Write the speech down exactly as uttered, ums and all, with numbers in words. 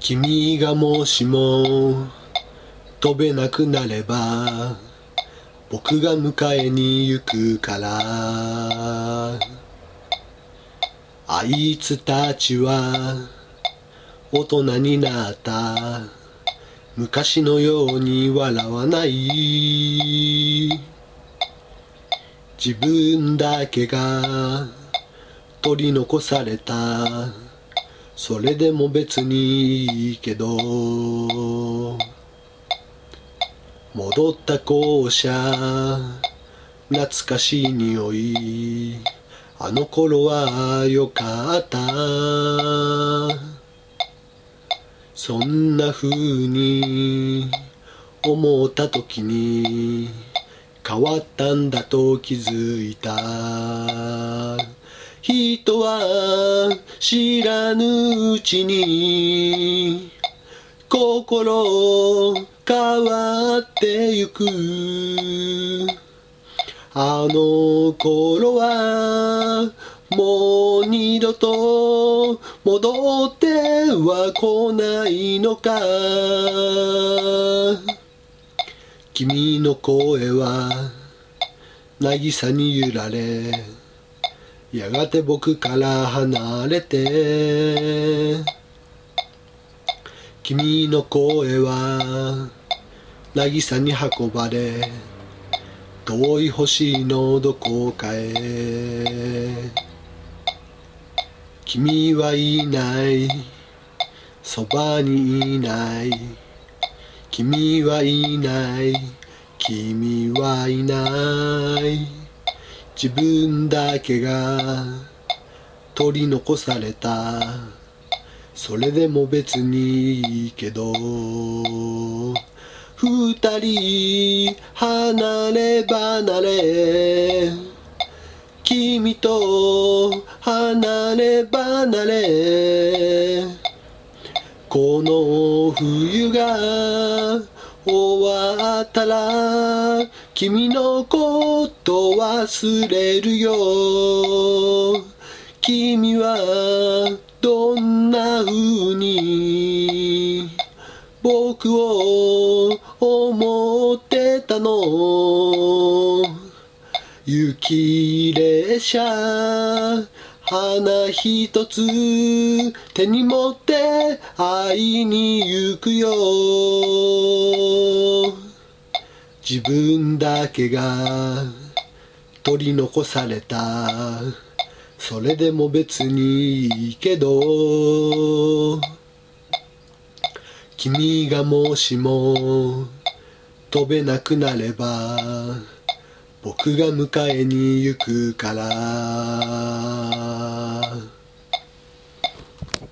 君がもしも飛べなくなれば僕が迎えに行くから。あいつたちは大人になった。昔のように笑わない。自分だけが取り残された。それでも別にいいけど、戻った校舎、懐かしい匂い。あの頃はよかった。そんな風に思った時に変わったんだと気づいた。人は知らぬうちに心変わってゆく。あの頃はもう二度と戻っては来ないのか。君の声は渚に揺られ、やがて僕から離れて。君の声は渚に運ばれ、遠い星のどこかへ。君はいない、そばにいない。君はいない、君はいない。自分だけが取り残された。それでも別にいいけど、二人離れ離れ、君と離れ離れ。この冬が終わったら君のこと忘れるよ。君はどんな風に僕を思ってたの。雪列車花一つ手に持って会いに行くよ。自分だけが取り残された。それでも別にいいけど、君がもしも飛べなくなれば僕が迎えに行くから。